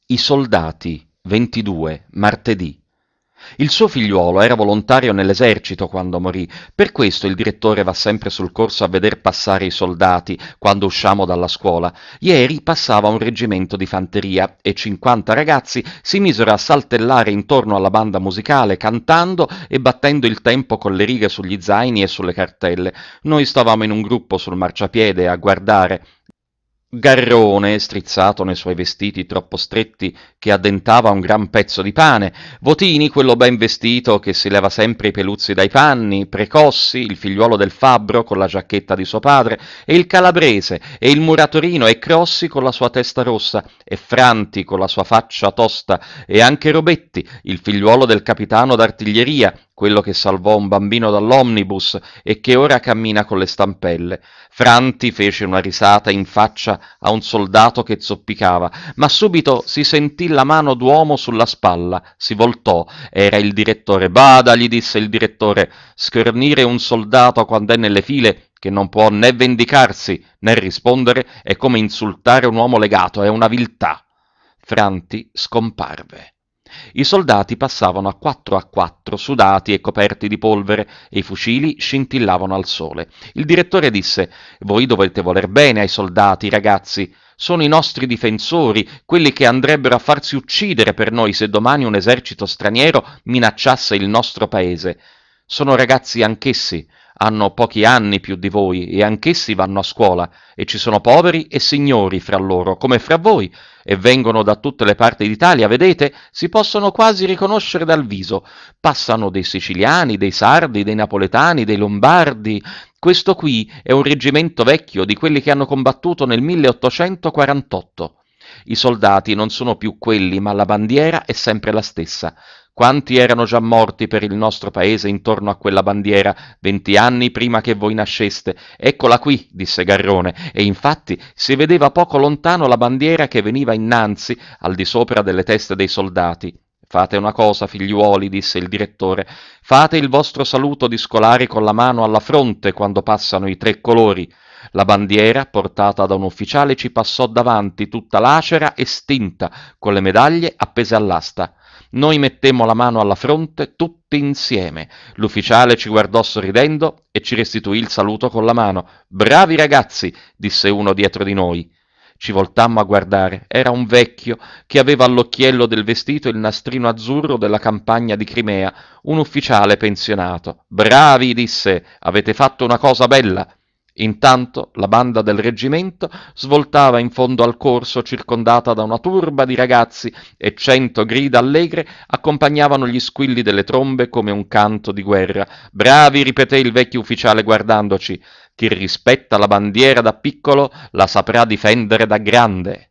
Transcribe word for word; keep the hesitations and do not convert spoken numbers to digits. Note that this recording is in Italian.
I soldati, ventidue, martedì. Il suo figliuolo era volontario nell'esercito quando morì, per questo il direttore va sempre sul corso a veder passare i soldati quando usciamo dalla scuola. Ieri passava un reggimento di fanteria e cinquanta ragazzi si misero a saltellare intorno alla banda musicale, cantando e battendo il tempo con le righe sugli zaini e sulle cartelle. Noi stavamo in un gruppo sul marciapiede a guardare. Garrone, strizzato nei suoi vestiti troppo stretti che addentava un gran pezzo di pane, Votini, quello ben vestito che si leva sempre i peluzzi dai panni, Precossi, il figliuolo del fabbro con la giacchetta di suo padre, e il calabrese, e il muratorino, e Crossi con la sua testa rossa, e Franti con la sua faccia tosta, e anche Robetti, il figliuolo del capitano d'artiglieria, quello che salvò un bambino dall'omnibus e che ora cammina con le stampelle. Franti fece una risata in faccia a un soldato che zoppicava, ma subito si sentì la mano d'uomo sulla spalla, si voltò, era il direttore. Bada, gli disse il direttore, schernire un soldato quando è nelle file che non può né vendicarsi né rispondere è come insultare un uomo legato, è una viltà. Franti scomparve. I soldati passavano a quattro a quattro, sudati e coperti di polvere, e i fucili scintillavano al sole. Il direttore disse: «Voi dovete voler bene ai soldati, ragazzi. Sono i nostri difensori, quelli che andrebbero a farsi uccidere per noi se domani un esercito straniero minacciasse il nostro paese. Sono ragazzi anch'essi, hanno pochi anni più di voi e anch'essi vanno a scuola, e ci sono poveri e signori fra loro, come fra voi, e vengono da tutte le parti d'Italia, vedete? Si possono quasi riconoscere dal viso. Passano dei siciliani, dei sardi, dei napoletani, dei lombardi. Questo qui è un reggimento vecchio di quelli che hanno combattuto nel milleottocentoquarantotto. I soldati non sono più quelli, ma la bandiera è sempre la stessa. Quanti erano già morti per il nostro paese intorno a quella bandiera, venti anni prima che voi nasceste? Eccola qui, disse Garrone, e infatti si vedeva poco lontano la bandiera che veniva innanzi, al di sopra delle teste dei soldati. Fate una cosa, figliuoli, disse il direttore, fate il vostro saluto di scolari con la mano alla fronte quando passano i tre colori. La bandiera, portata da un ufficiale, ci passò davanti, tutta lacera e stinta, con le medaglie appese all'asta. Noi mettemmo la mano alla fronte tutti insieme. L'ufficiale ci guardò sorridendo e ci restituì il saluto con la mano. «Bravi ragazzi!» disse uno dietro di noi. Ci voltammo a guardare. Era un vecchio che aveva all'occhiello del vestito il nastrino azzurro della campagna di Crimea, un ufficiale pensionato. «Bravi!» disse. «Avete fatto una cosa bella!» Intanto la banda del reggimento svoltava in fondo al corso circondata da una turba di ragazzi e cento grida allegre accompagnavano gli squilli delle trombe come un canto di guerra. «Bravi!» ripeté il vecchio ufficiale guardandoci. «Chi rispetta la bandiera da piccolo la saprà difendere da grande!»